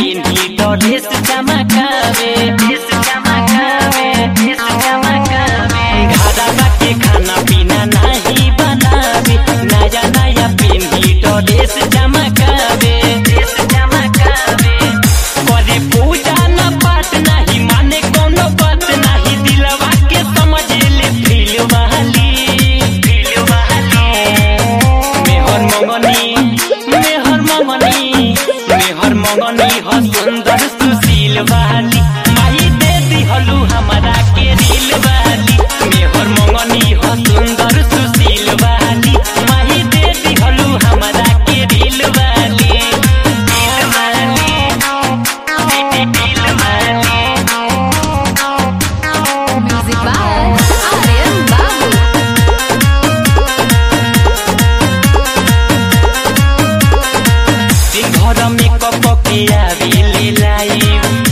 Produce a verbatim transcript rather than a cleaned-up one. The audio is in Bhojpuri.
पिन्ही ड्रेस चमकावे ड्रेस चमकावे ड्रेस चमकावे घरवा के खाना पीना नहीं बनावे नया नया पिन्ही ड्रेस चमकावे ड्रेस चमकावे करे पूजा न पाठ नहीं माने कोनो बात नहीं दिलवा के समझ ले फील वाली फील वाली मेहर मंगनी मेहर मंगनी मेहर मंगनी हो सुंदर सुशील वाली माई दे दिहलू हमारा के रील वाली मेहर मंगनी हो सुंदर सुशील वाली माई दे दिहलू हमारा के रील वाली रील वाली रील वाली Music by Aryan Babu. घर में कप के आवे ले लाई